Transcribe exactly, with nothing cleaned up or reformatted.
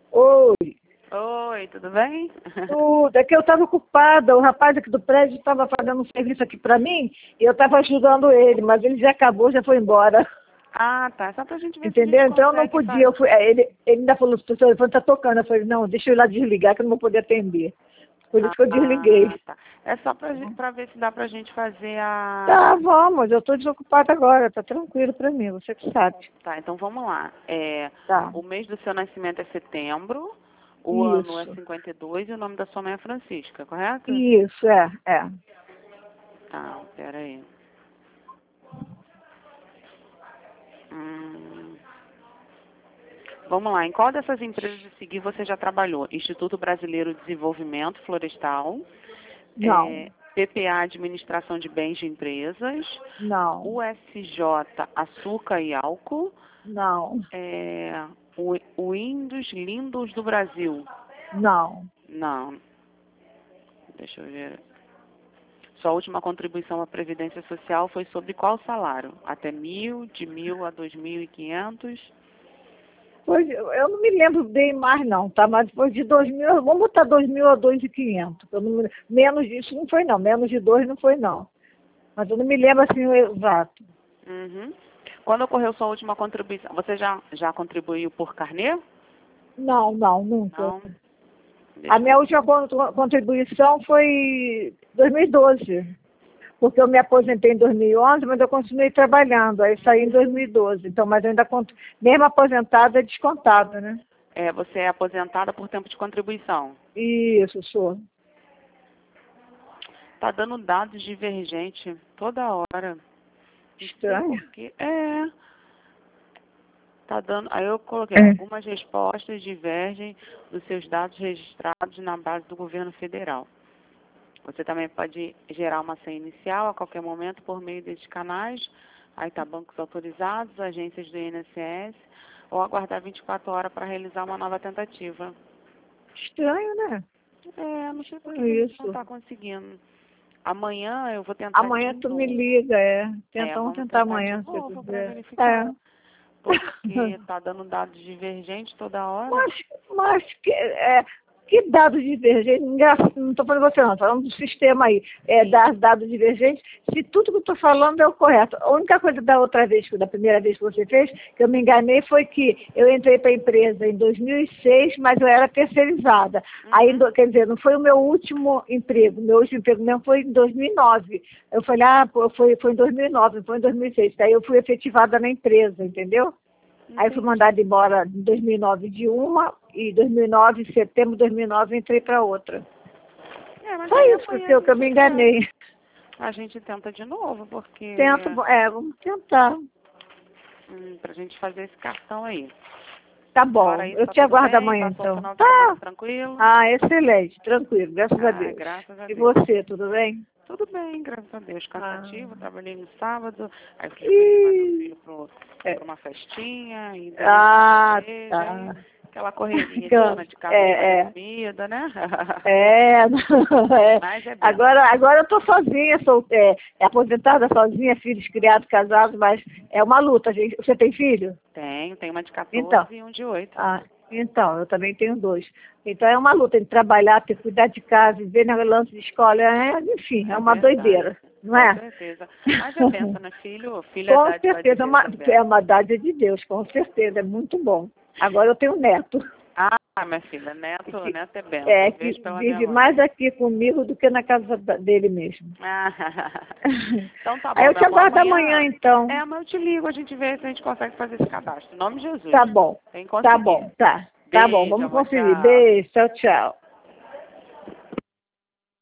Oi. Oi, tudo bem? Tudo. É que eu estava ocupada, o rapaz aqui do prédio estava fazendo um serviço aqui para mim e eu estava ajudando ele, mas ele já acabou, já foi embora. Ah, tá. Só pra gente ver Entendeu? se a gente Então eu não consegue podia. Eu fazer. fui, é, ele, ele ainda falou, o telefone está tocando. Eu falei, não, deixa eu ir lá desligar que eu não vou poder atender. Por isso que eu desliguei. Ah, tá. É só pra, gen- pra ver se dá pra gente fazer Tá, a... vamos, eu estou desocupada agora, tá tranquilo para mim, você que sabe. Tá, então vamos lá. É, Tá. o mês do seu nascimento é setembro, o ano é Isso. cinquenta e dois e o nome da sua mãe é Francisca, correto? Isso, é, é. Tá, peraí. Hum, vamos lá, em qual dessas empresas a seguir você já trabalhou? Instituto Brasileiro de Desenvolvimento Florestal, Não, é, P P A Administração de Bens de Empresas, não, U S J Açúcar e Álcool, não, é, o, o Índios Lindos do Brasil. não. Não, deixa eu ver. Sua última contribuição à Previdência Social foi sobre qual salário? Até mil, de mil a dois mil e quinhentos? Pois, eu eu não me lembro bem mais não, tá? Mas depois de dois mil, vamos botar dois mil a dois mil e quinhentos. Eu não me- Menos disso não foi não, menos de dois não foi não. Mas eu não me lembro assim o exato. Uhum. Quando ocorreu sua última contribuição? Você já, já contribuiu por carnê? Não, não, nunca. Não. A Deixa minha eu... última con- contribuição foi dois mil e doze, porque eu me aposentei em dois mil e onze, mas eu continuei trabalhando, aí saí em dois mil e doze. Então, mas eu ainda conto, mesmo aposentada é descontada, né? É, você é aposentada por tempo de contribuição. Isso, sou. Tá dando dados divergentes toda hora. Não sei Estranho. por quê. É. Tá dando. Aí eu coloquei, É. algumas respostas divergem dos seus dados registrados na base do governo federal. Você também pode gerar uma senha inicial a qualquer momento por meio desses canais. Aí tá bancos autorizados, agências do I N S S, ou aguardar vinte e quatro horas para realizar uma nova tentativa. Estranho, né? É, não sei por que É a gente não isso. está conseguindo. Amanhã eu vou tentar Amanhã de tu me novo. liga, é. É, Tenta, vamos vamos tentar tentar de amanhã, se você novo para quiser. verificar. É. Porque tá dando dados divergentes toda hora. Mas, mas que, é, que dados divergentes? Engra- Não estou falando de você, não, estou falando do sistema aí. É, Sim. dar dados divergentes, se tudo que eu estou falando é o correto. A única coisa da outra vez, da primeira vez que você fez, que eu me enganei, foi que eu entrei para a empresa em dois mil e seis, mas eu era terceirizada. Uhum. Aí, do- quer dizer, não foi o meu último emprego. Meu último emprego mesmo foi em dois mil e nove. Eu falei, ah, pô, foi, foi em dois mil e nove, não foi em dois mil e seis. Daí eu fui efetivada na empresa, entendeu? Aí fui Entendi. mandada embora em dois mil e nove de uma e dois mil e nove, em setembro de dois mil e nove, entrei para outra. É, mas Só aí isso amanhã que a eu, que eu gente me tenta. enganei. A gente tenta de novo, porque Tenta, é, vamos tentar. hum, pra gente fazer esse cartão aí. Tá Fora bom, isso, eu tá te tudo aguardo bem? amanhã Passou o então. final de semana Tá. tranquilo? Ah, excelente, tranquilo, graças a Ah, Deus. graças a E Deus. você, tudo bem? Tudo bem, graças a Deus. Ah. Cansativo, trabalhei no sábado, aí fui levar meu Ih, filho pro, é. pra uma festinha, e domingo na Ah, casa dele, aí tá. aquela correria de Então, dona de casa de fazer É, é. comida, né? É, não, é. Mas é bem. Agora, agora eu tô sozinha, sou é, é aposentada sozinha, filhos criados, casados, mas é uma luta, gente. Você tem filho? Tenho, tenho uma de Então, quatorze e um de oito. ah, então, eu também tenho dois. Então é uma luta de trabalhar, ter que cuidar de casa, viver na lance de escola, é, enfim, é É uma verdade, doideira, não com é? certeza. Mas é benção, né? Filho, filho é Com dádiva de certeza, é Deus uma, também. é uma dádiva de Deus, com certeza, é muito bom. Agora eu tenho um neto. Ah, minha filha, neto, que, neto é benção. é, Eu que vejo pela minha vive mãe. mais aqui comigo do que na casa da- dele mesmo. Ah, então tá Aí bom, eu meu te amor. aguardo amanhã, Amanhã, então. é, mas eu te ligo, a gente vê se a gente consegue fazer esse cadastro. Em nome de Jesus. Tá bom, Tem que tá conseguir. bom, tá. Tá bom, Beijo, vamos amor, conseguir. tchau. Beijo, tchau, tchau.